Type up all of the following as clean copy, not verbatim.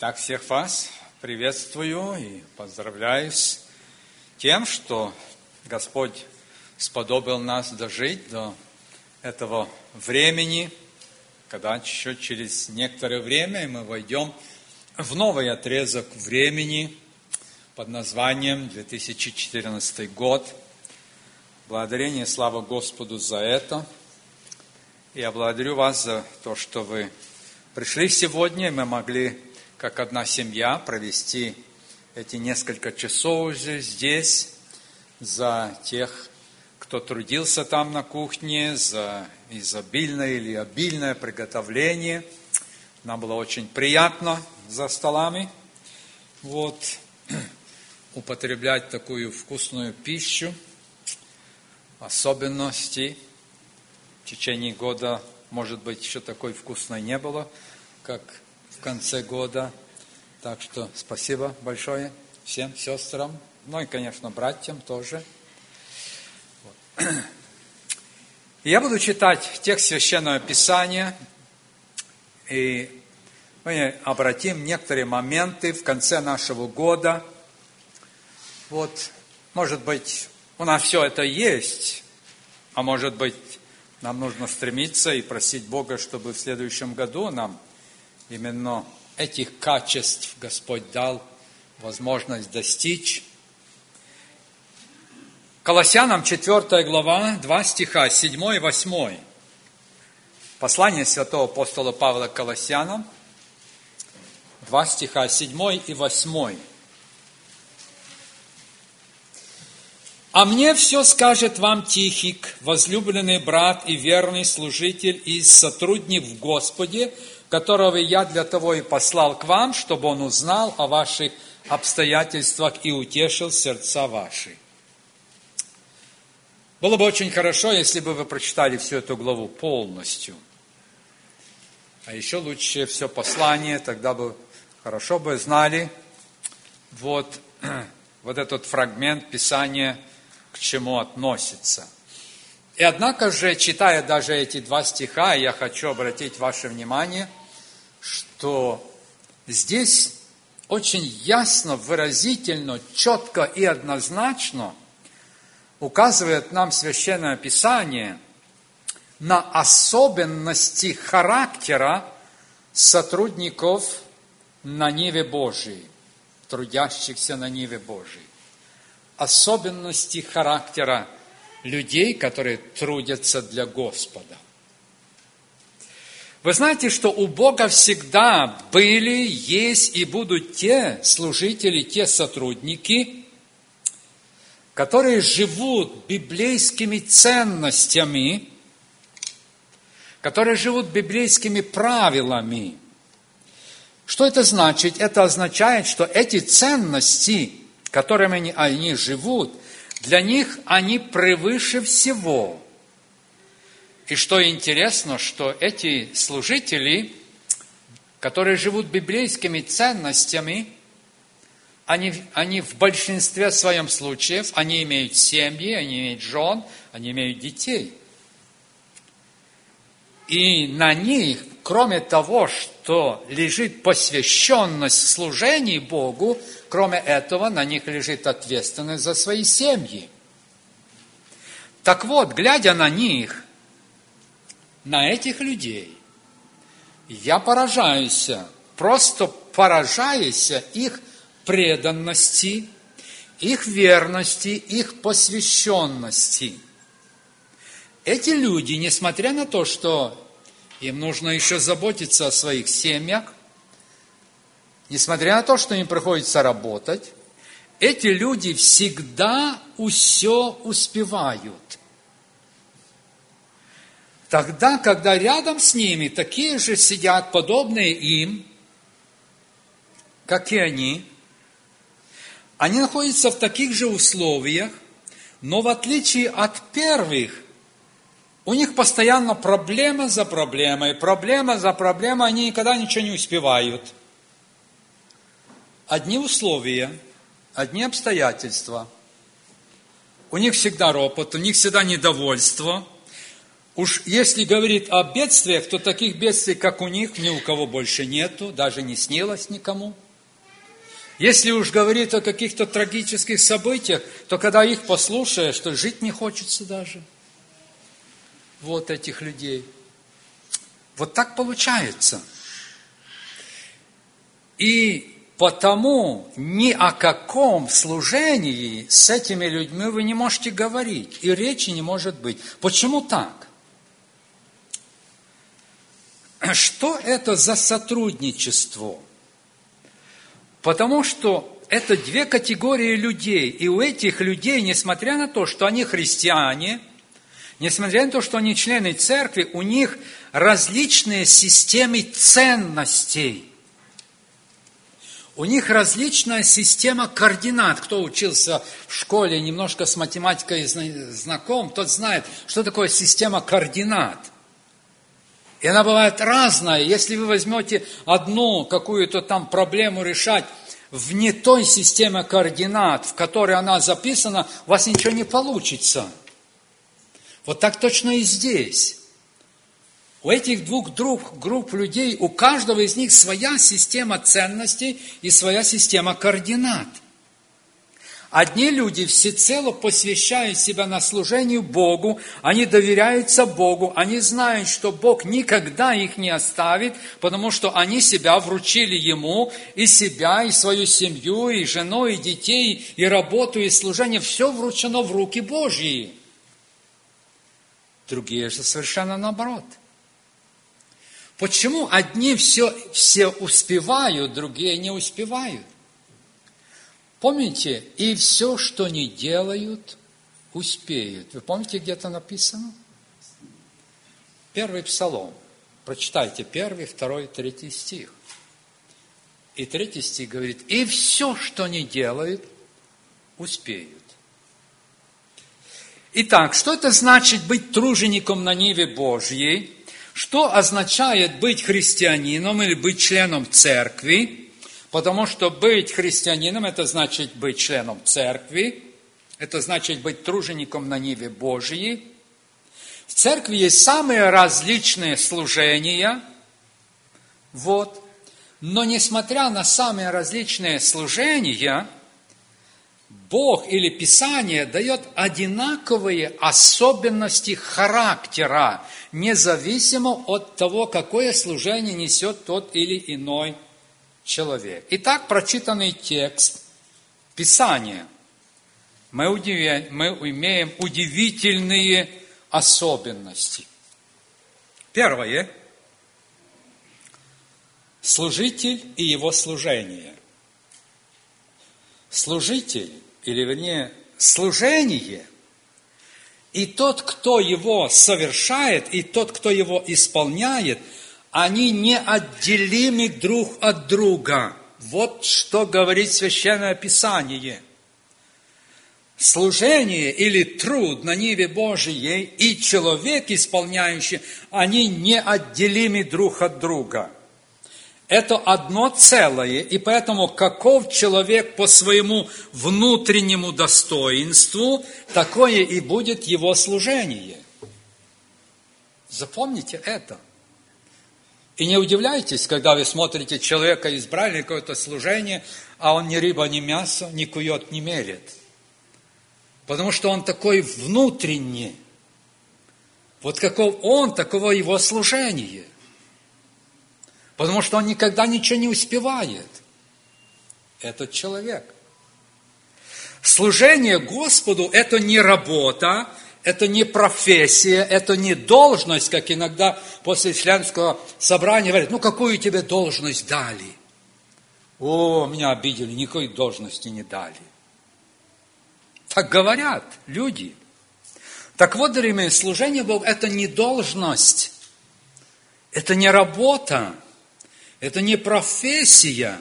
Итак, всех вас приветствую и поздравляю с тем, что Господь сподобил нас дожить до этого времени, когда еще через некоторое время мы войдем в новый отрезок времени под названием 2014 год. Благодарение и слава Господу за это. Я благодарю вас за то, что вы пришли сегодня, и мы могли, как одна семья, провести эти несколько часов уже здесь, за тех, кто трудился там на кухне, за изобильное или обильное приготовление. Нам было очень приятно за столами употреблять такую вкусную пищу. Особенности в течение года, может быть, еще такой вкусной не было, как в конце года. Так что спасибо большое всем сестрам, ну и, конечно, братьям тоже. Я буду читать текст Священного Писания, и мы обратим некоторые моменты в конце нашего года. Может быть, у нас все это есть, а может быть, нам нужно стремиться и просить Бога, чтобы в следующем году нам именно этих качеств Господь дал возможность достичь. Колоссянам 4 глава, 2 стиха, 7 и 8. Послание святого апостола Павла к Колоссянам, 2 стиха, 7 и 8. «А мне все скажет вам Тихик, возлюбленный брат и верный служитель и сотрудник в Господе, которого я для того и послал к вам, чтобы он узнал о ваших обстоятельствах и утешил сердца ваши». Было бы очень хорошо, если бы вы прочитали всю эту главу полностью. А еще лучше все послание, тогда бы хорошо бы знали вот этот фрагмент Писания, к чему относится. И однако же, читая даже эти 2 стиха, я хочу обратить ваше внимание, что здесь очень ясно, выразительно, четко и однозначно указывает нам Священное Писание на особенности характера сотрудников на ниве Божией, трудящихся на ниве Божией. Особенности характера людей, которые трудятся для Господа. Вы знаете, что у Бога всегда были, есть и будут те служители, те сотрудники, которые живут библейскими ценностями, которые живут библейскими правилами. Что это значит? Это означает, что эти ценности, которыми они живут, для них они превыше всего. И что интересно, что эти служители, которые живут библейскими ценностями, они в большинстве своем случаев, они имеют семьи, они имеют жен, они имеют детей. И на них, кроме того, что лежит посвященность в служении Богу, кроме этого, на них лежит ответственность за свои семьи. Так вот, глядя на них, на этих людей, я поражаюсь, просто поражаюсь их преданности, их верности, их посвященности. Эти люди, несмотря на то, что им нужно еще заботиться о своих семьях, несмотря на то, что им приходится работать, эти люди всегда все успевают. Тогда, когда рядом с ними такие же сидят, подобные им, как и они находятся в таких же условиях, но в отличие от первых, у них постоянно проблема за проблемой, они никогда ничего не успевают. Одни условия, одни обстоятельства. У них всегда ропот, у них всегда недовольство. Уж если говорить о бедствиях, то таких бедствий, как у них, ни у кого больше нету, даже не снилось никому. Если уж говорить о каких-то трагических событиях, то когда их послушаешь, то жить не хочется даже. Вот этих людей. Вот так получается. И потому ни о каком служении с этими людьми вы не можете говорить. И речи не может быть. Почему так? Что это за сотрудничество? Потому что это две категории людей. И у этих людей, несмотря на то, что они христиане, несмотря на то, что они члены церкви, у них различные системы ценностей. У них различная система координат. Кто учился в школе, немножко с математикой знаком, тот знает, что такое система координат. И она бывает разная. Если вы возьмете одну какую-то там проблему решать в не той системе координат, в которой она записана, у вас ничего не получится. Вот так точно и здесь. У этих двух групп людей, у каждого из них своя система ценностей и своя система координат. Одни люди всецело посвящают себя на служению Богу, они доверяются Богу, они знают, что Бог никогда их не оставит, потому что они себя вручили Ему, и себя, и свою семью, и жену, и детей, и работу, и служение, все вручено в руки Божьи. Другие же совершенно наоборот. Почему одни все успевают, другие не успевают? Помните, и все, что не делают, успеют. Вы помните, где это написано? 1 Псалом. Прочитайте 1, 2, 3 стих. И 3 стих говорит, и все, что не делают, успеют. Итак, что это значит быть тружеником на ниве Божьей? Что означает быть христианином или быть членом церкви? Потому что быть христианином, это значит быть членом церкви, это значит быть тружеником на ниве Божьей. В церкви есть самые различные служения, но несмотря на самые различные служения, Бог или Писание дает одинаковые особенности характера, независимо от того, какое служение несет тот или иной человек. Итак, прочитанный текст Писания. Мы имеем удивительные особенности. Первое. Служитель и его служение. Служитель, или вернее, служение, и тот, кто его совершает, и тот, кто его исполняет, они неотделимы друг от друга. Вот что говорит Священное Писание. Служение или труд на ниве Божией и человек, исполняющий, они неотделимы друг от друга. Это одно целое, и поэтому каков человек по своему внутреннему достоинству, такое и будет его служение. Запомните это. И не удивляйтесь, когда вы смотрите человека, избрали какое-то служение, а он ни рыба, ни мясо, ни кует, ни мелет. Потому что он такой внутренний. Вот каков он, таково его служение. Потому что он никогда ничего не успевает. Этот человек. Служение Господу – это не работа, это не профессия, это не должность, как иногда после членского собрания говорят, какую тебе должность дали? Меня обидели, никакой должности не дали. Так говорят люди. Так вот, дорогие мои, служение Богу – это не должность, это не работа, это не профессия.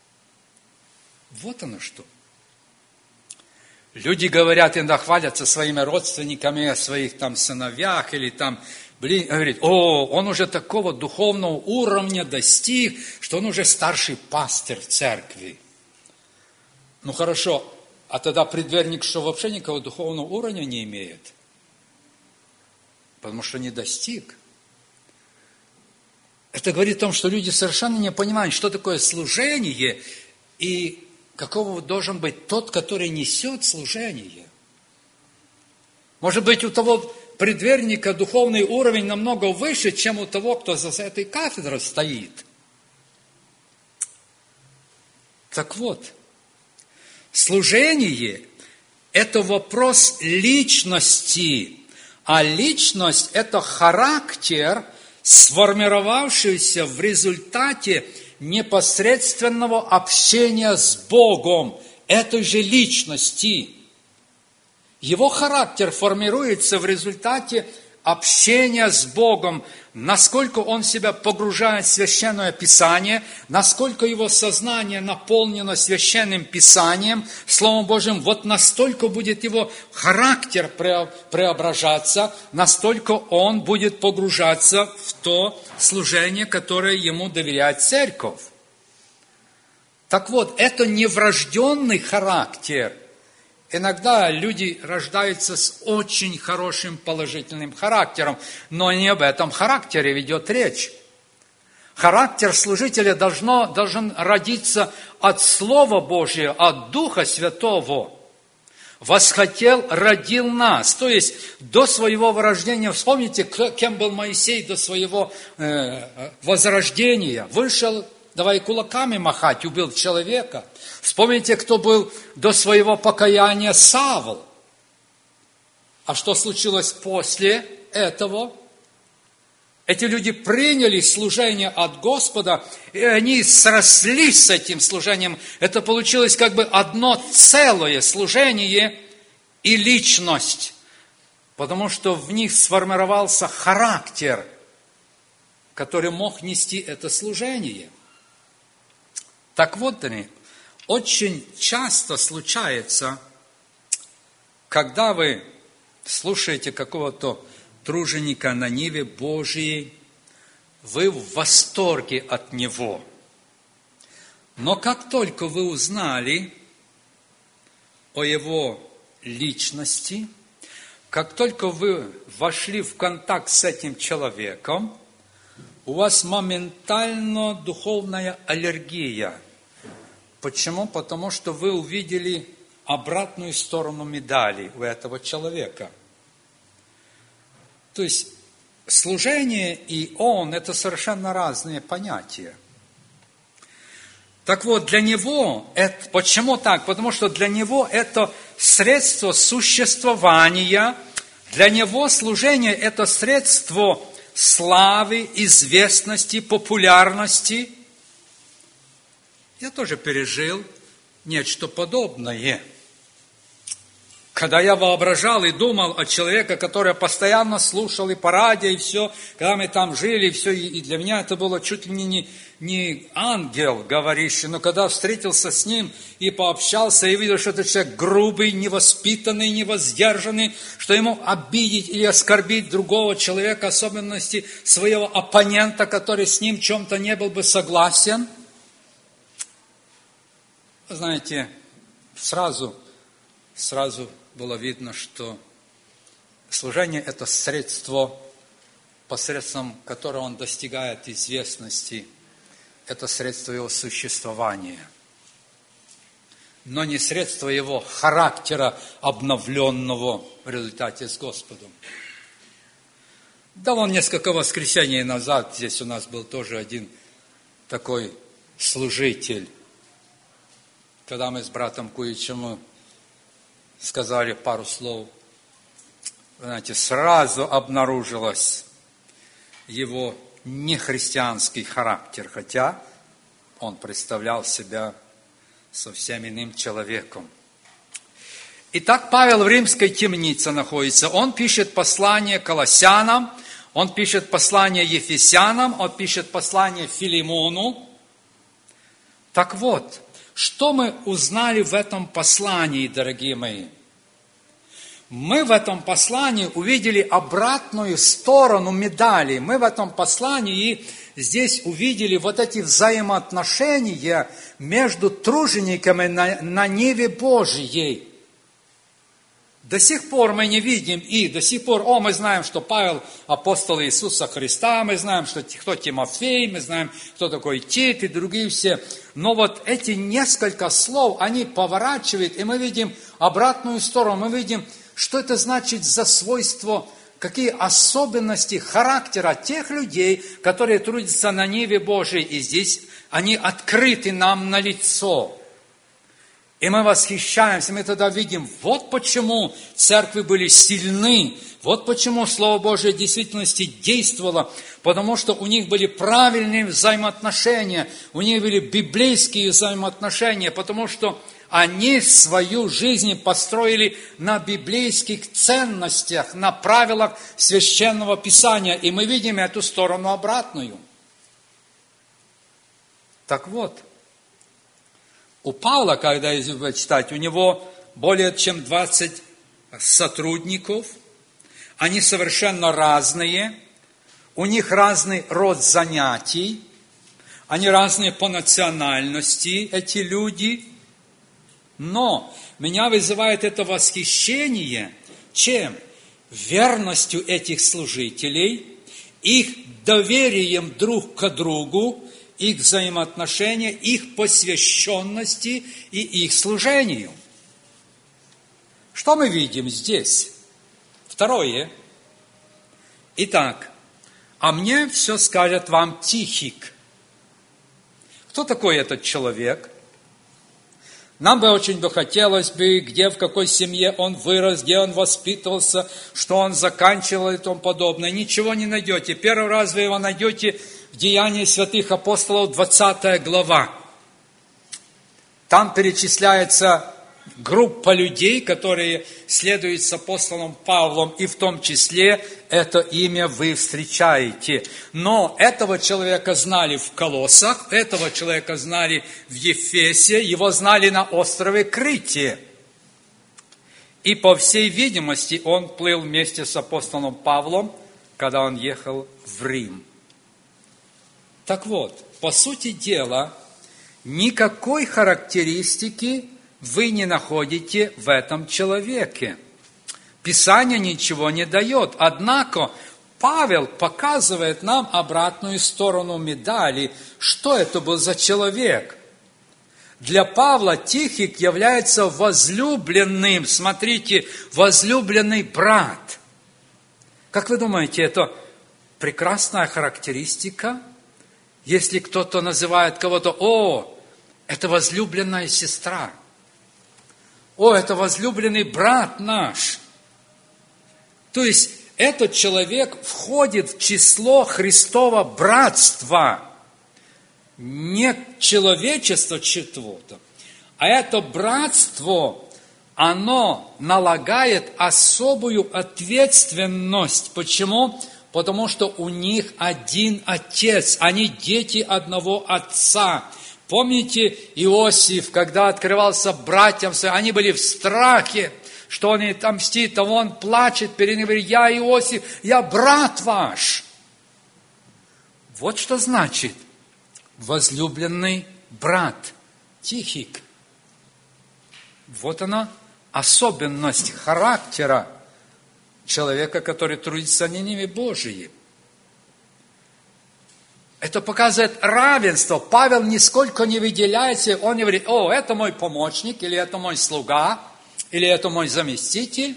Вот оно что. Люди говорят, иногда хвалятся своими родственниками о своих там сыновьях или там, говорит, он уже такого духовного уровня достиг, что он уже старший пастырь церкви. Хорошо, а тогда предверник, что вообще никакого духовного уровня не имеет. потому что не достиг. Это говорит о том, что люди совершенно не понимают, что такое служение и какого должен быть тот, который несет служение. Может быть, у того предверника духовный уровень намного выше, чем у того, кто за этой кафедрой стоит. Так вот, служение – это вопрос личности, а личность – это характер, сформировавшийся в результате непосредственного общения с Богом этой же личности. Его характер формируется в результате общения с Богом, насколько он себя погружает в Священное Писание, насколько его сознание наполнено Священным Писанием, Словом Божьим, вот настолько будет его характер преображаться, настолько он будет погружаться в то служение, которое ему доверяет Церковь. Так вот, это не врожденный характер. Иногда люди рождаются с очень хорошим положительным характером, но не об этом характере ведет речь. Характер служителя должен родиться от Слова Божьего, от Духа Святого. Восхотел, родил нас. То есть до своего рождения, вспомните, кем был Моисей до своего возрождения. Вышел, давай кулаками махать, убил человека. Вспомните, кто был до своего покаяния Савл. А что случилось после этого? Эти люди приняли служение от Господа, и они срослись с этим служением. Это получилось как бы одно целое служение и личность, потому что в них сформировался характер, который мог нести это служение. Так вот, очень часто случается, когда вы слушаете какого-то труженика на ниве Божьей, вы в восторге от него. Но как только вы узнали о его личности, как только вы вошли в контакт с этим человеком, у вас моментально духовная аллергия. Почему? Потому что вы увидели обратную сторону медали у этого человека. То есть служение и он – это совершенно разные понятия. Так вот, для него, почему так? Потому что для него это средство существования, для него служение – это средство славы, известности, популярности. Я тоже пережил нечто подобное. Когда я воображал и думал о человеке, который постоянно слушал и по радио, и все, когда мы там жили, и все, и для меня это было чуть ли не ангел говорящий, но когда встретился с ним и пообщался, и видел, что это человек грубый, невоспитанный, невоздержанный, что ему обидеть или оскорбить другого человека, особенности своего оппонента, который с ним в чем-то не был бы согласен, знаете, сразу было видно, что служение – это средство, посредством которого он достигает известности. Это средство его существования. Но не средство его характера, обновленного в результате с Господом. Да, вон несколько воскресений назад здесь у нас был тоже один такой служитель. Когда мы с братом Куичем сказали пару слов, вы знаете, сразу обнаружилось его нехристианский характер, хотя он представлял себя совсем иным человеком. Итак, Павел в римской темнице находится. Он пишет послание Колоссянам, он пишет послание Ефесянам, он пишет послание Филимону. Так вот, что мы узнали в этом послании, дорогие мои? Мы в этом послании увидели обратную сторону медали. Мы в этом послании здесь увидели вот эти взаимоотношения между тружениками на ниве Божьей. До сих пор мы не видим, и до сих пор, мы знаем, что Павел апостол Иисуса Христа, мы знаем, кто Тимофей, мы знаем, кто такой Тит и другие все. Но вот эти несколько слов, они поворачивают, и мы видим обратную сторону, мы видим, что это значит за свойство, какие особенности характера тех людей, которые трудятся на ниве Божией, и здесь они открыты нам на лицо. И мы восхищаемся, мы тогда видим, вот почему церкви были сильны, вот почему Слово Божие в действительности действовало, потому что у них были правильные взаимоотношения, у них были библейские взаимоотношения, потому что они свою жизнь построили на библейских ценностях, на правилах Священного Писания, и мы видим эту сторону обратную. Так вот, у Павла, когда вы читаете, у него более чем 20 сотрудников, они совершенно разные, у них разный род занятий, они разные по национальности, эти люди, но меня вызывает это восхищение, чем? Верностью этих служителей, их доверием друг к другу, их взаимоотношения, их посвященности и их служению. Что мы видим здесь? Второе. Итак, а мне все скажет вам Тихик. Кто такой этот человек? Нам бы очень хотелось бы, где, в какой семье он вырос, где он воспитывался, что он заканчивал и тому подобное. Ничего не найдете. Первый раз вы его найдете в Деянии святых апостолов, 20 глава. Там перечисляется группа людей, которые следуют с апостолом Павлом, и в том числе это имя вы встречаете. Но этого человека знали в Колоссах, этого человека знали в Ефесе, его знали на острове Крите. И по всей видимости он плыл вместе с апостолом Павлом, когда он ехал в Рим. Так вот, по сути дела, никакой характеристики вы не находите в этом человеке. Писание ничего не дает. Однако Павел показывает нам обратную сторону медали, что это был за человек. Для Павла Тихик является возлюбленным. Смотрите, возлюбленный брат. Как вы думаете, это прекрасная характеристика? Если кто-то называет кого-то, это возлюбленная сестра. Это возлюбленный брат наш. То есть, этот человек входит в число Христова братства. Не человечество чего-то, а это братство, оно налагает особую ответственность. Почему? Потому что у них один отец, они дети одного отца. Помните Иосиф, когда открывался братьям своим, они были в страхе, что он отомстит, а он плачет перед ним, говорит, я Иосиф, я брат ваш. Вот что значит возлюбленный брат Тихик. Вот она особенность характера человека, который трудится на ниве Божией. Это показывает равенство. Павел нисколько не выделяется, он не говорит, это мой помощник, или это мой слуга, или это мой заместитель.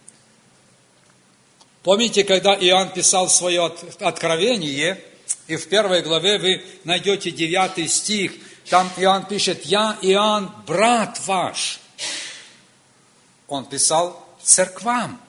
Помните, когда Иоанн писал свое откровение, и в 1 главе вы найдете 9 стих, там Иоанн пишет, я Иоанн, брат ваш. Он писал церквам.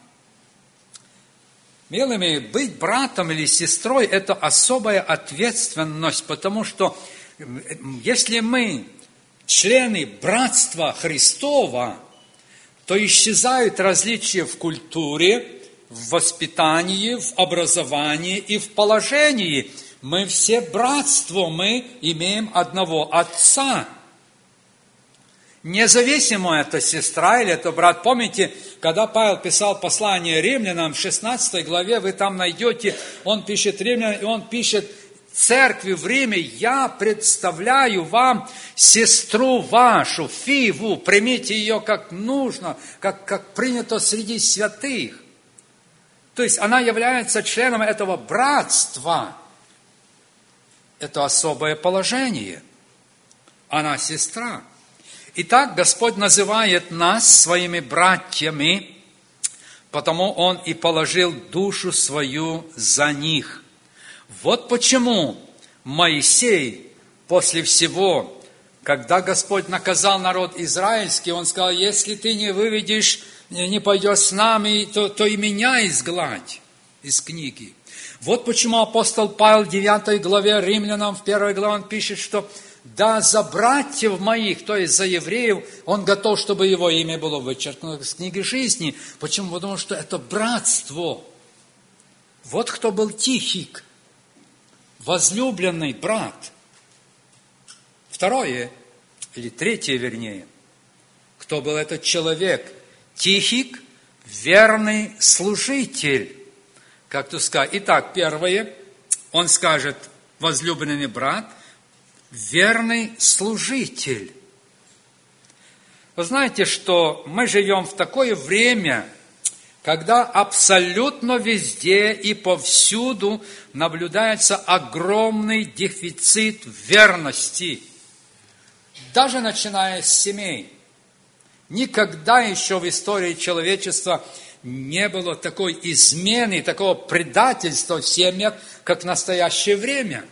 Милыми, быть братом или сестрой – это особая ответственность, потому что если мы члены братства Христова, то исчезают различия в культуре, в воспитании, в образовании и в положении. Мы все братство, мы имеем одного Отца. Независимо, это сестра или это брат. Помните, когда Павел писал послание римлянам в 16 главе, вы там найдете, он пишет римлянам, и он пишет, церкви в Риме: я представляю вам сестру вашу, Фиву, примите ее как нужно, как принято среди святых. То есть она является членом этого братства. Это особое положение. Она сестра. Итак, Господь называет нас своими братьями, потому Он и положил душу свою за них. Вот почему Моисей после всего, когда Господь наказал народ израильский, он сказал: если ты не выведешь, не пойдешь с нами, то и меня изгладь из книги. Вот почему апостол Павел в 9 главе Римлянам, в 1 главе, он пишет, что да, за братьев моих, то есть за евреев, он готов, чтобы его имя было вычеркнуто из книги жизни. Почему? Потому что это братство. Вот кто был Тихик, возлюбленный брат. Второе, или третье вернее, кто был этот человек? Тихик, верный служитель. Как тут сказать? Итак, первое, он скажет: возлюбленный брат, верный служитель. Вы знаете, что мы живем в такое время, когда абсолютно везде и повсюду наблюдается огромный дефицит верности. Даже начиная с семей. Никогда еще в истории человечества не было такой измены, такого предательства в семьях, как в настоящее время.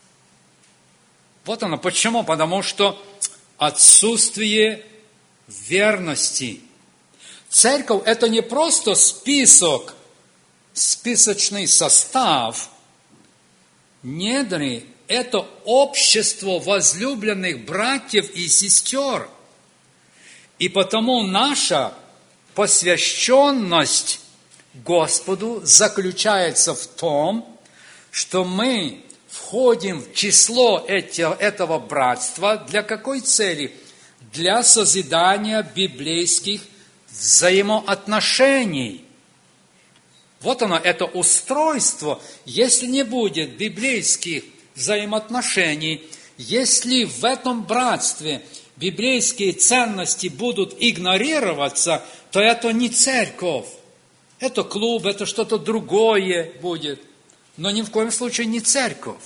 Вот оно. Почему? Потому что отсутствие верности. Церковь – это не просто список, списочный состав. Нет, это общество возлюбленных братьев и сестер. И потому наша посвященность Господу заключается в том, что мы входим в число этого братства. Для какой цели? Для созидания библейских взаимоотношений. Вот оно, это устройство. Если не будет библейских взаимоотношений, если в этом братстве библейские ценности будут игнорироваться, то это не церковь. Это клуб, это что-то другое будет. Но ни в коем случае не церковь.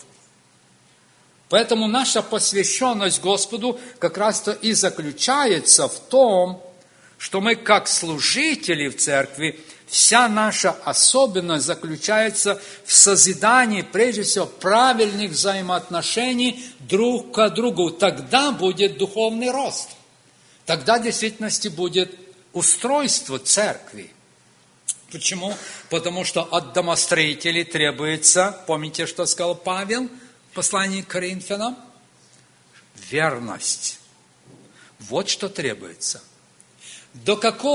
Поэтому наша посвященность Господу как раз-то и заключается в том, что мы как служители в церкви, вся наша особенность заключается в созидании, прежде всего, правильных взаимоотношений друг к другу. Тогда будет духовный рост. Тогда в действительности будет устройство церкви. Почему? Потому что от домостроителей требуется, помните, что сказал Павел в послании к Коринфянам? Верность. Вот что требуется. До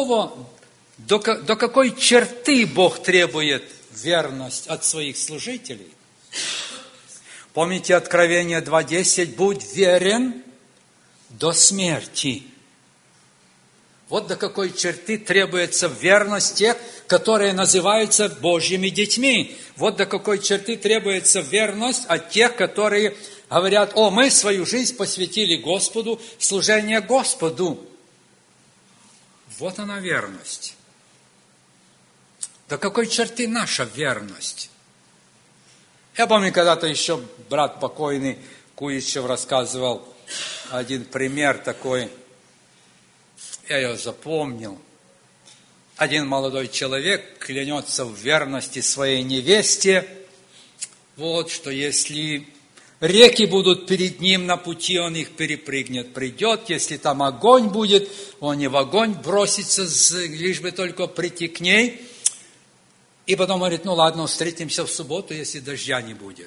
какой черты Бог требует верность от своих служителей? Помните Откровение 2:10? Будь верен до смерти. Вот до какой черты требуется верность тех, которые называются Божьими детьми. Вот до какой черты требуется верность от тех, которые говорят: о, мы свою жизнь посвятили Господу, служение Господу. Вот она верность. До какой черты наша верность? Я помню, когда-то еще брат покойный Куичев рассказывал один пример такой. Я ее запомнил. Один молодой человек клянется в верности своей невесте, вот, что если реки будут перед ним на пути, он их перепрыгнет, придет. Если там огонь будет, он и в огонь бросится, лишь бы только прийти к ней. И потом говорит: ну ладно, встретимся в субботу, если дождя не будет.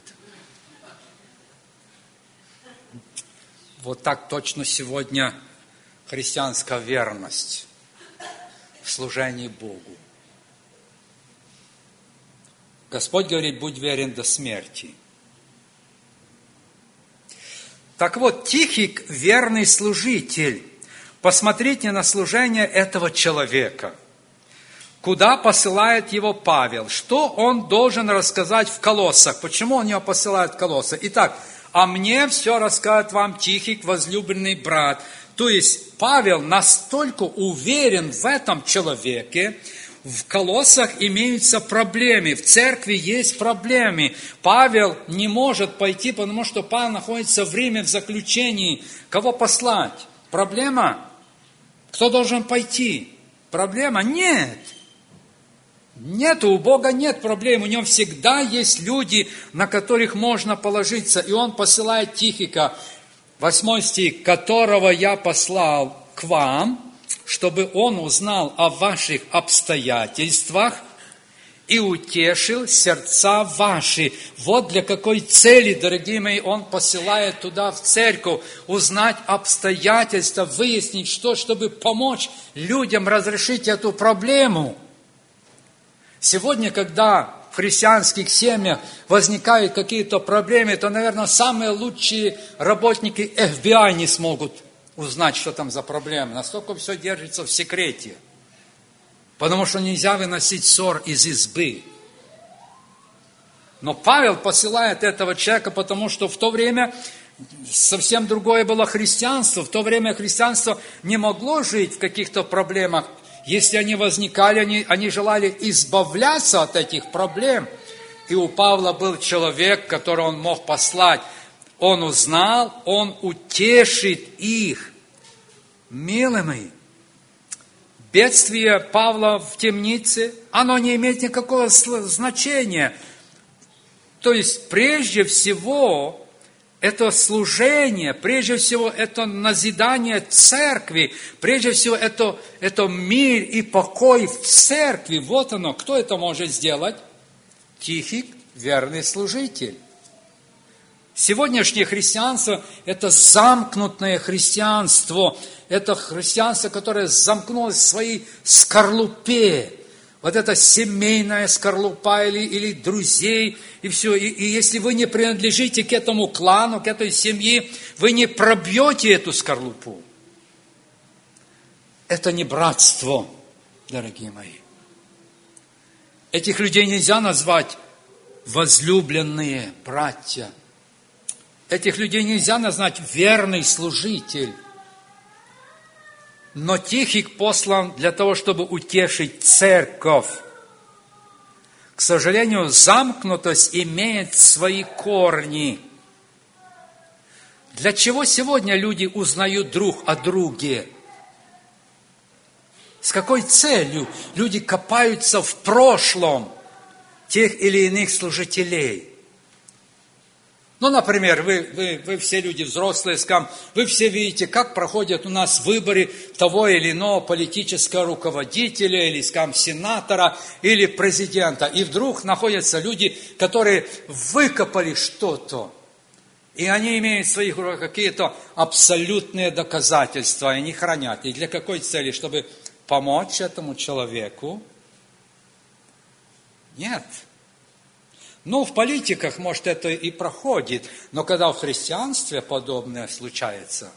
Вот так точно сегодня христианская верность в служении Богу. Господь говорит: будь верен до смерти. Так вот, Тихик – верный служитель. Посмотрите на служение этого человека. куда посылает его Павел. Что он должен рассказать в Колоссах? Почему он его посылает в Колоссы? Итак, «А мне все расскажет вам Тихик, возлюбленный брат». То есть Павел настолько уверен в этом человеке, в Колоссах имеются проблемы, в церкви есть проблемы. Павел не может пойти, потому что Павел находится в Риме в заключении. Кого послать? Проблема? Кто должен пойти? Проблема? Нет. Нет, у Бога нет проблем, у Него всегда есть люди, на которых можно положиться. И Он посылает Тихика, 8 стих, которого я послал к вам, чтобы он узнал о ваших обстоятельствах и утешил сердца ваши. Вот для какой цели, дорогие мои, он посылает туда, в церковь, узнать обстоятельства, выяснить что, чтобы помочь людям разрешить эту проблему. Сегодня, когда в христианских семьях возникают какие-то проблемы, то, наверное, самые лучшие работники FBI не смогут узнать, что там за проблемы. Настолько все держится в секрете. Потому что нельзя выносить ссор из избы. Но Павел посылает этого человека, потому что в то время совсем другое было христианство. В то время христианство не могло жить в каких-то проблемах. Если они возникали, они желали избавляться от этих проблем. И у Павла был человек, которого он мог послать. Он узнал, он утешит их. Милые мои, бедствие Павла в темнице, оно не имеет никакого значения. То есть, прежде всего, это служение, прежде всего, это назидание церкви, прежде всего, это мир и покой в церкви. Вот оно. Кто это может сделать? Тихик, верный служитель. Сегодняшнее христианство – это замкнутое христианство. Это христианство, которое замкнулось в своей скорлупе. Вот это семейная скорлупа или друзей, и все. И если вы не принадлежите к этому клану, к этой семье, вы не пробьете эту скорлупу. Это не братство, дорогие мои. Этих людей нельзя назвать возлюбленные братья. Этих людей нельзя назвать верный служитель. Но Тихик послан для того, чтобы утешить церковь. К сожалению, замкнутость имеет свои корни. Для чего сегодня люди узнают друг о друге? С какой целью люди копаются в прошлом тех или иных служителей? Ну, например, вы все люди взрослые, вы все видите, как проходят у нас выборы того или иного политического руководителя, или, сенатора, или президента. И вдруг находятся люди, которые выкопали что-то. И они имеют в своих руках какие-то абсолютные доказательства, и они хранят. И для какой цели? Чтобы помочь этому человеку? Нет. Ну, в политиках, может, это и проходит, но когда в христианстве подобное случается,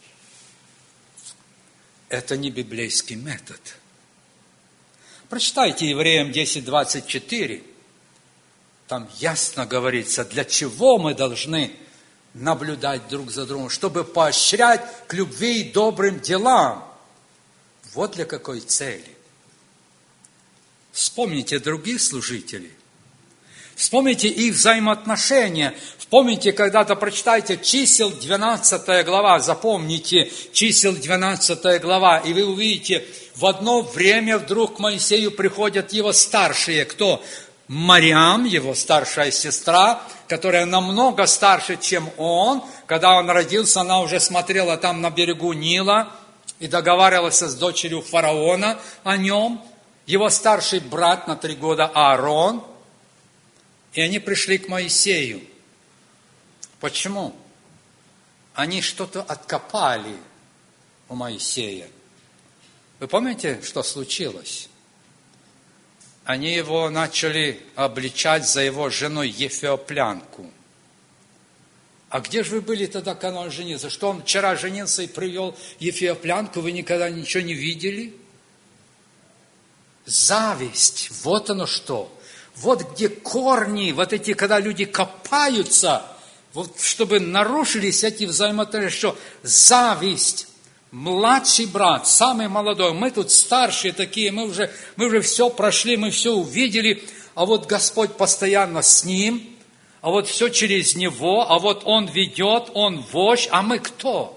это не библейский метод. Прочитайте Евреям 10:24. Там ясно говорится, для чего мы должны наблюдать друг за другом, чтобы поощрять к любви и добрым делам. Вот для какой цели. Вспомните других служителей. Вспомните их взаимоотношения. Вспомните, когда-то прочитайте Чисел 12 глава, запомните, Чисел 12 глава, и вы увидите, в одно время вдруг к Моисею приходят его старшие. Кто? Марьям, его старшая сестра, которая намного старше, чем он. Когда он родился, она уже смотрела там на берегу Нила и договаривалась с дочерью фараона о нем. Его старший брат на 3 года Аарон. И они пришли к Моисею. Почему? Они что-то откопали у Моисея. Вы помните, что случилось? Они его начали обличать за его женой Ефиоплянку. А где же вы были тогда, когда он женился? Что он вчера женился и привел Ефиоплянку, вы никогда ничего не видели? Зависть, вот оно что. Вот где корни, вот эти, когда люди копаются, вот чтобы нарушились эти взаимоотношения, что зависть, младший брат, самый молодой, мы тут старшие такие, мы уже все прошли, мы все увидели, а вот Господь постоянно с ним, а вот все через него, а вот он ведет, он вождь, а мы кто?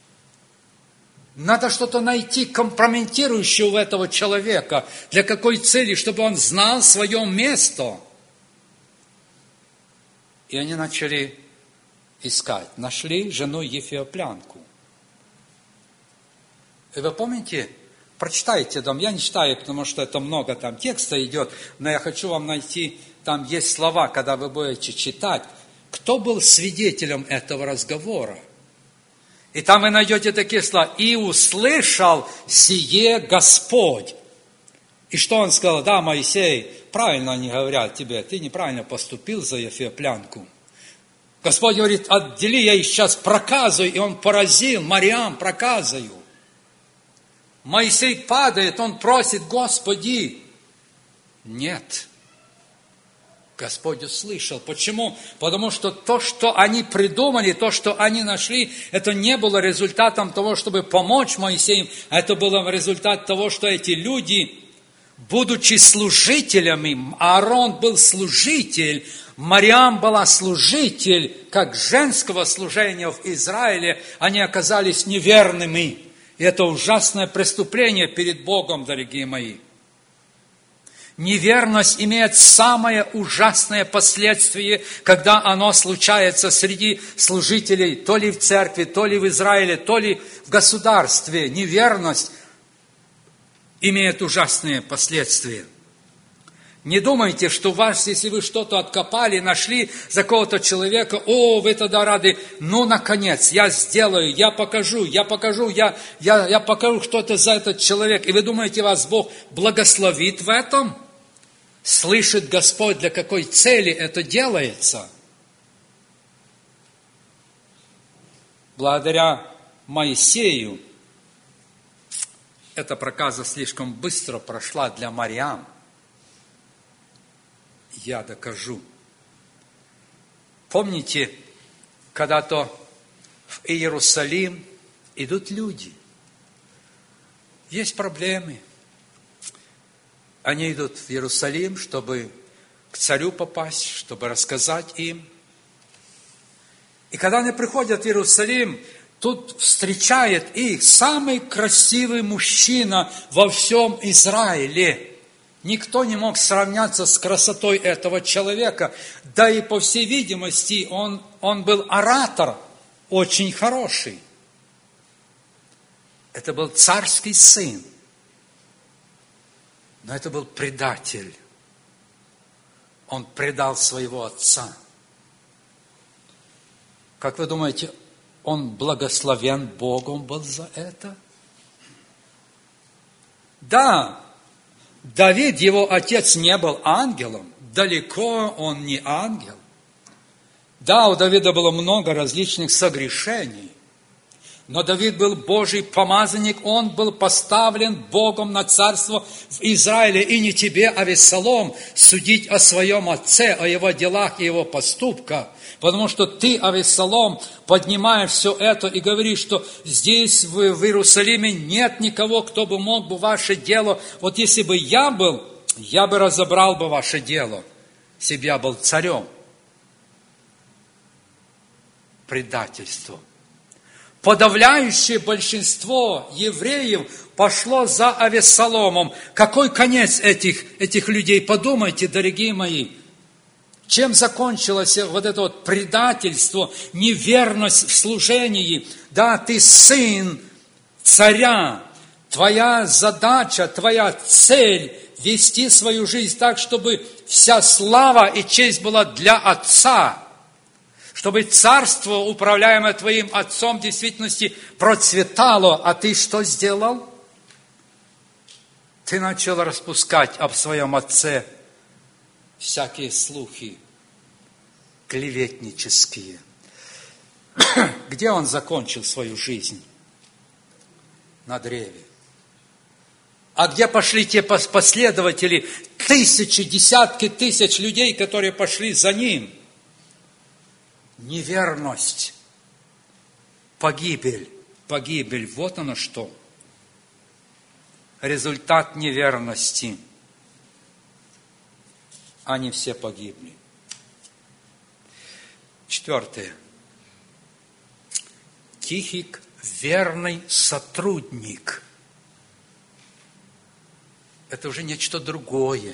Надо что-то найти компрометирующее у этого человека. Для какой цели? Чтобы он знал свое место. И они начали искать. Нашли жену Ефиоплянку. И вы помните, прочитайте там, я не читаю, потому что это много там текста идет, но я хочу вам найти, там есть слова, когда вы будете читать, кто был свидетелем этого разговора. И там вы найдете такие слова. «И услышал сие Господь». И что он сказал? Да, Моисей, правильно они говорят тебе, ты неправильно поступил за Ефиоплянку. Господь говорит, отдели, я их сейчас проказываю. И он поразил Мариам проказою. Моисей падает, он просит, Господи. Нет. Господь услышал. Почему? Потому что то, что они придумали, то, что они нашли, это не было результатом того, чтобы помочь Моисею, а это было результат того, что эти люди, будучи служителями, Аарон был служитель, Мариам была служитель, как женского служения в Израиле, они оказались неверными. И это ужасное преступление перед Богом, дорогие мои. Неверность имеет самое ужасное последствие, когда оно случается среди служителей, то ли в церкви, то ли в Израиле, то ли в государстве. Неверность имеет ужасные последствия. Не думайте, что у вас, если вы что-то откопали, нашли за кого-то человека, вы тогда рады, наконец, я сделаю, я покажу, что это за этот человек. И вы думаете, вас Бог благословит в этом? Слышит Господь, для какой цели это делается? Благодаря Моисею эта проказа слишком быстро прошла для Мариам. Я докажу. Помните, когда-то в Иерусалим идут люди. Есть проблемы. Они идут в Иерусалим, чтобы к царю попасть, чтобы рассказать им. И когда они приходят в Иерусалим, тут встречает их самый красивый мужчина во всем Израиле. Никто не мог сравняться с красотой этого человека. Да и по всей видимости, он был оратор очень хороший. Это был царский сын. Но это был предатель. Он предал своего отца. Как вы думаете, он благословен Богом был за это? Да, Давид, его отец, не был ангелом. Далеко он не ангел. Да, у Давида было много различных согрешений. Но Давид был Божий помазанник, он был поставлен Богом на царство в Израиле. И не тебе, Авессалом, судить о своем отце, о его делах и его поступках. Потому что ты, Авессалом, поднимаешь все это и говоришь, что здесь, в Иерусалиме, нет никого, кто бы мог бы ваше дело. Вот если бы я был, я бы разобрал бы ваше дело, если бы я был царем. Предательство. Подавляющее большинство евреев пошло за Авессаломом. Какой конец этих людей? Подумайте, дорогие мои. Чем закончилось вот это вот предательство, неверность в служении? Да, ты сын царя. Твоя задача, твоя цель вести свою жизнь так, чтобы вся слава и честь была для Отца. Чтобы царство, управляемое твоим отцом, в действительности процветало. А ты что сделал? Ты начал распускать об своем отце всякие слухи клеветнические. Где он закончил свою жизнь? На древе. А где пошли те последователи, тысячи, десятки тысяч людей, которые пошли за ним? Неверность, погибель, вот оно что. Результат неверности. Они все погибли. 4. Тихик – верный сотрудник. Это уже нечто другое.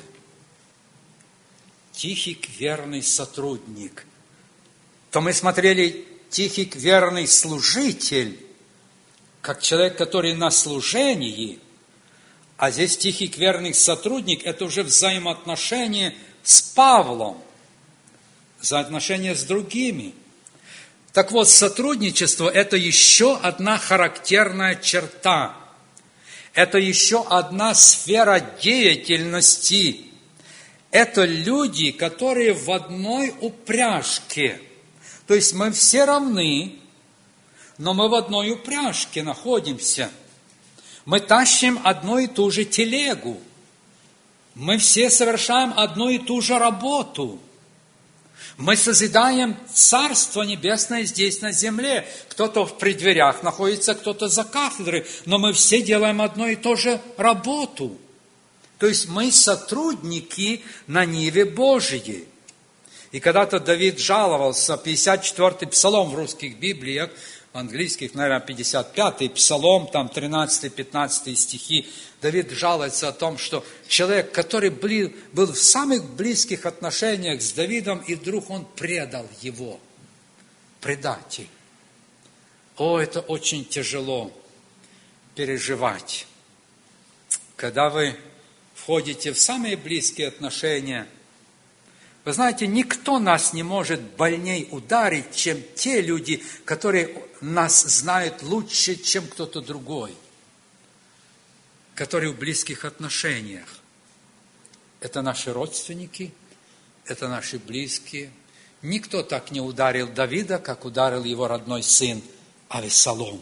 Тихик – верный сотрудник. То мы смотрели Тихик – верный служитель, как человек, который на служении. А здесь Тихик – верный сотрудник – это уже взаимоотношения с Павлом, взаимоотношения с другими. Так вот, сотрудничество – это еще одна характерная черта. Это еще одна сфера деятельности. Это люди, которые в одной упряжке. То есть мы все равны, но мы в одной упряжке находимся. Мы тащим одну и ту же телегу. Мы все совершаем одну и ту же работу. Мы созидаем Царство Небесное здесь на земле. Кто-то в преддверях находится, кто-то за кафедрой, но мы все делаем одну и ту же работу. То есть мы сотрудники на ниве Божией. И когда-то Давид жаловался, 54-й псалом в русских Библиях, в английских, наверное, 55-й псалом, там 13-15 стихи, Давид жалуется о том, что человек, который был в самых близких отношениях с Давидом, и вдруг он предал его. Предатель. О, это очень тяжело переживать. Когда вы входите в самые близкие отношения, вы знаете, никто нас не может больней ударить, чем те люди, которые нас знают лучше, чем кто-то другой, которые в близких отношениях. Это наши родственники, это наши близкие. Никто так не ударил Давида, как ударил его родной сын Авессалом.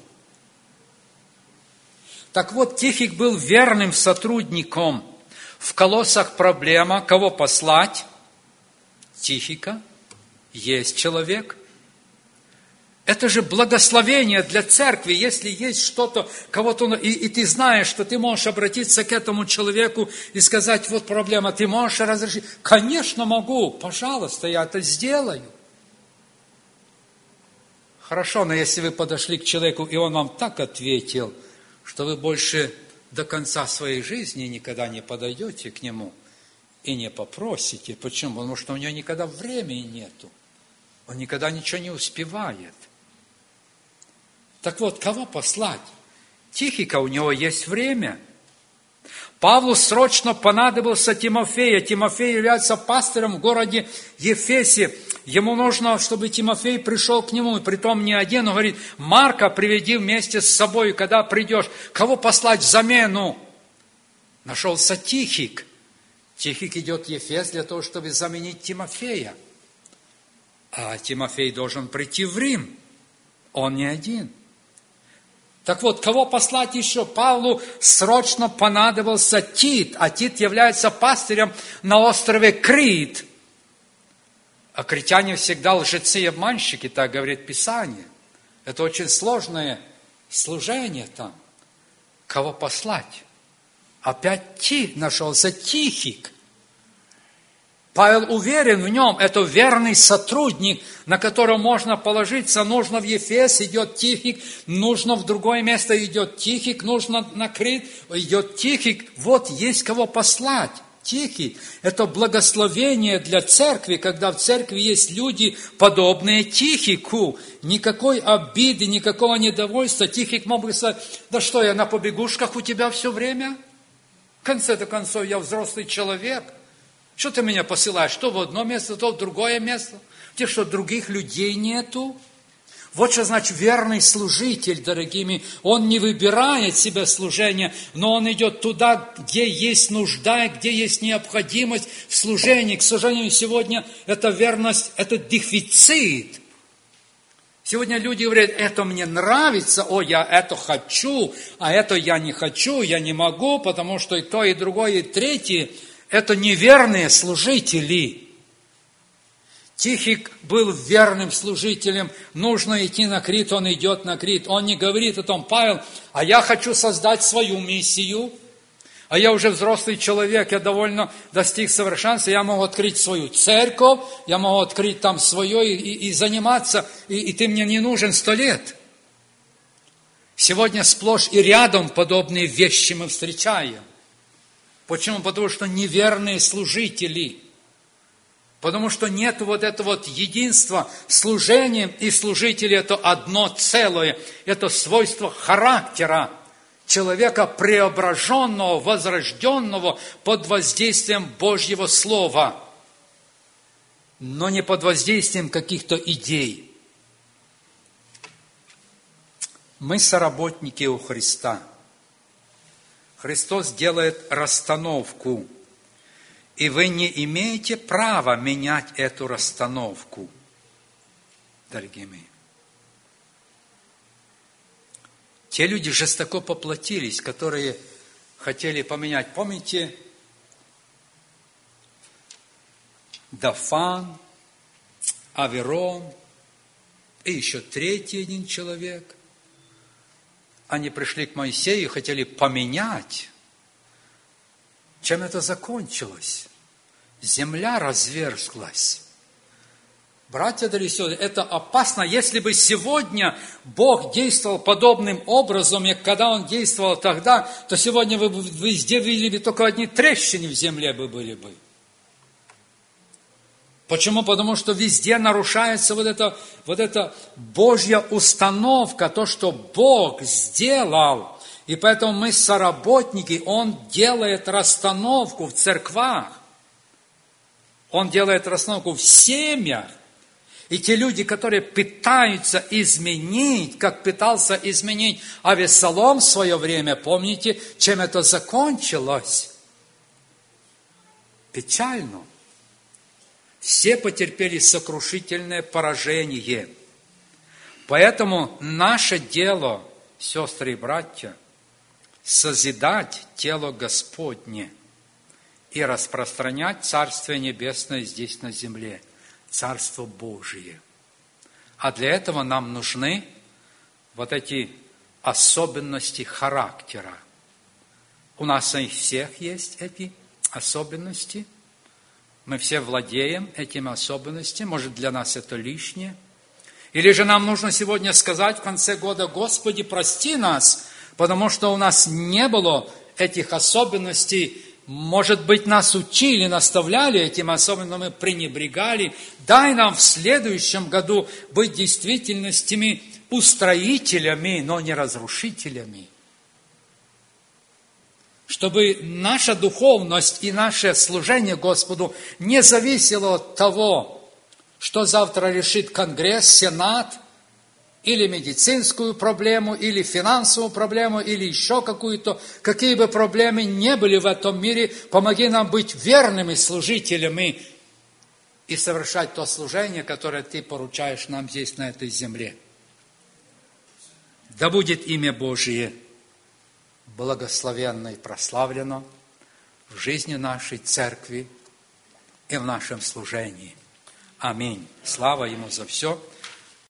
Так вот, Тихик был верным сотрудником. В Колоссах проблема, кого послать? Тихика. Есть человек. Это же благословение для церкви, если есть что-то, кого-то, и ты знаешь, что ты можешь обратиться к этому человеку и сказать, вот проблема, ты можешь разрешить? Конечно, могу, пожалуйста, я это сделаю. Хорошо, но если вы подошли к человеку, и он вам так ответил, что вы больше до конца своей жизни никогда не подойдете к нему и не попросите. Почему? Потому что у него никогда времени нету. Он никогда ничего не успевает. Так вот, кого послать? Тихика, у него есть время. Павлу срочно понадобился Тимофей. Тимофей является пастырем в городе Ефесе. Ему нужно, чтобы Тимофей пришел к нему, и притом не один. Он говорит, Марка приведи вместе с собой, когда придешь. Кого послать в замену? Нашелся Тихик. Тихик идет в Ефес для того, чтобы заменить Тимофея. А Тимофей должен прийти в Рим. Он не один. Так вот, кого послать еще? Павлу срочно понадобился Тит, а Тит является пастырем на острове Крит. А критяне всегда лжецы и обманщики, так говорит Писание. Это очень сложное служение там. Кого послать? Опять нашелся Тихик. Павел уверен в нем, это верный сотрудник, на которого можно положиться. Нужно в Ефес, идет Тихик, нужно в другое место, идет Тихик, нужно на Крит, идет Тихик. Вот есть кого послать. Тихик – это благословение для церкви, когда в церкви есть люди, подобные Тихику. Никакой обиды, никакого недовольства. Тихик мог бы сказать, да что, я на побегушках у тебя все время? В конце-то концов, я взрослый человек. Что ты меня посылаешь? То в одно место, то в другое место. Те, что других людей нету. Вот что значит верный служитель, дорогими. Он не выбирает себе служение, но он идет туда, где есть нужда, где есть необходимость в служении. К сожалению, сегодня эта верность, это дефицит. Сегодня люди говорят, это мне нравится, о, я это хочу, а это я не хочу, я не могу, потому что и то, и другое, и третье – это неверные служители. Тихик был верным служителем, нужно идти на Крит, он идет на Крит. Он не говорит о том, Павел, а я хочу создать свою миссию, а я уже взрослый человек, я довольно достиг совершенства, я могу открыть свою церковь, я могу открыть там свое и заниматься, и ты мне не нужен 100 лет. Сегодня сплошь и рядом подобные вещи мы встречаем. Почему? Потому что неверные служители. Потому что нет вот этого вот единства. Служение и служители – это одно целое. Это свойство характера человека преображенного, возрожденного под воздействием Божьего Слова, но не под воздействием каких-то идей. Мы соработники у Христа. Христос делает расстановку, и вы не имеете права менять эту расстановку, дорогие мои. Те люди жестоко поплатились, которые хотели поменять. Помните, Дафан, Аверон и еще третий один человек. Они пришли к Моисею и хотели поменять. Чем это закончилось? Земля разверзлась. Братья и сестры, это опасно. Если бы сегодня Бог действовал подобным образом, и когда Он действовал тогда, то сегодня вы везде видели только одни трещины в земле были бы. Почему? Потому что везде нарушается вот эта Божья установка, то, что Бог сделал. И поэтому мы соработники, Он делает расстановку в церквах. Он делает расстановку в семьях. И те люди, которые пытаются изменить, как пытался изменить Авессалом в свое время, помните, чем это закончилось? Печально. Все потерпели сокрушительное поражение. Поэтому наше дело, сестры и братья, созидать тело Господне и распространять Царствие Небесное здесь на земле. Царство Божие. А для этого нам нужны вот эти особенности характера. У нас у всех есть эти особенности. Мы все владеем этими особенностями. Может, для нас это лишнее. Или же нам нужно сегодня сказать в конце года, Господи, прости нас, потому что у нас не было этих особенностей. Может быть, нас учили, наставляли этим, особенно мы пренебрегали. Дай нам в следующем году быть в действительности устроителями, но не разрушителями. Чтобы наша духовность и наше служение Господу не зависело от того, что завтра решит Конгресс, Сенат, или медицинскую проблему, или финансовую проблему, или еще какую-то, какие бы проблемы не были в этом мире, помоги нам быть верными служителями и совершать то служение, которое Ты поручаешь нам здесь, на этой земле. Да будет имя Божие благословенно и прославлено в жизни нашей церкви и в нашем служении. Аминь. Слава Ему за все.